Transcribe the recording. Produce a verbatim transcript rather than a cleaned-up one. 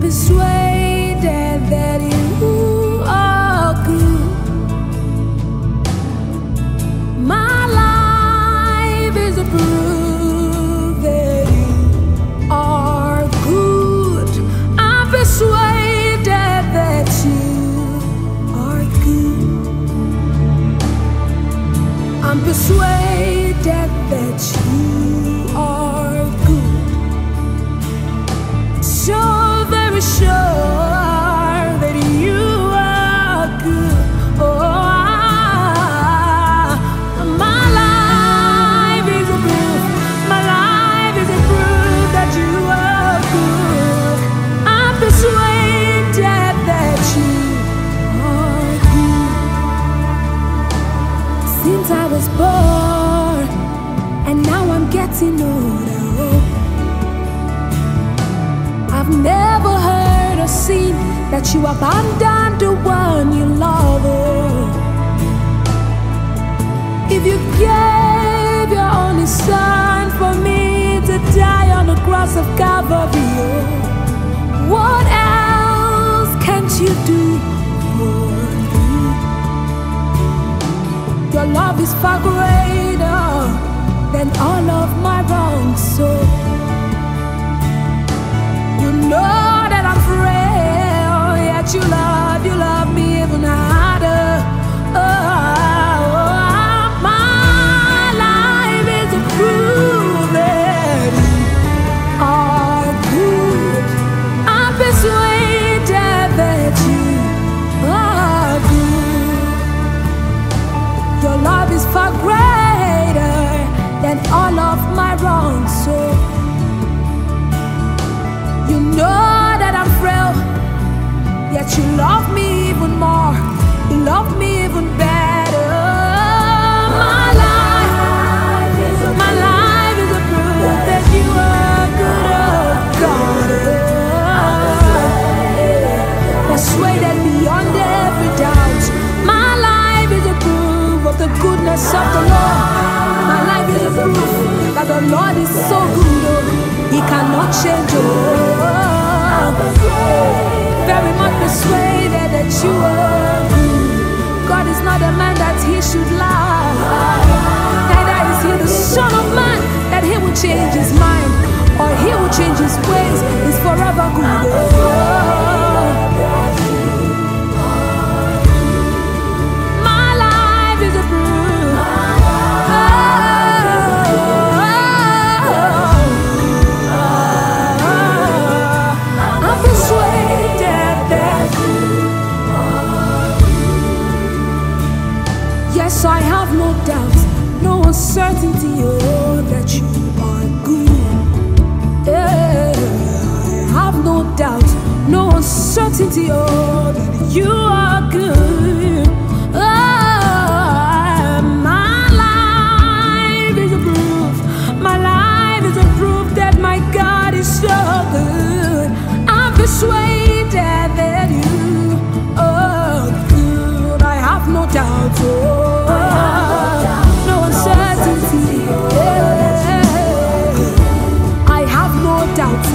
persuaded that you are good. My life is a proof that you are good. I'm persuaded that you are good. I'm persuaded that you are good. So very sure that you are good. Oh, my life is a proof. My life is a proof that you are good. I'm persuaded that you are good. Since I was born, and now I'm getting older, I've never heard or seen that you abandoned the one you love. Oh. If you gave your only son for me to die on the cross of Calvary, oh, what else can't you do for me? Your love is far greater than all of my wrongs, so you know that I'm frail, yet you love, you love me even harder. Oh, my life is a proof that you are good. I'm persuaded that you are good. Your love is far greater than all of my wrongs, so you know that I'm frail, yet you love me even more. You love me even better. My life, my life is a proof that you are good, oh God. Persuaded beyond every doubt. My life is a proof of the goodness of the Lord. My life is a proof that the Lord is so good, oh, He cannot change, oh. Very much persuaded that you are good. God is not a man that He should lie, neither is He the Son of Man that He will change His mind or He will change His ways. He's forever good, oh. My life is a proof. Yes, I have no doubt, no uncertainty, oh, that you are good. Yeah, I have no doubt, no uncertainty, oh, that you are good. Oh, my life is a proof, my life is a proof that my God is so good. I'm persuaded that you are good. I have no doubt, oh. Doubt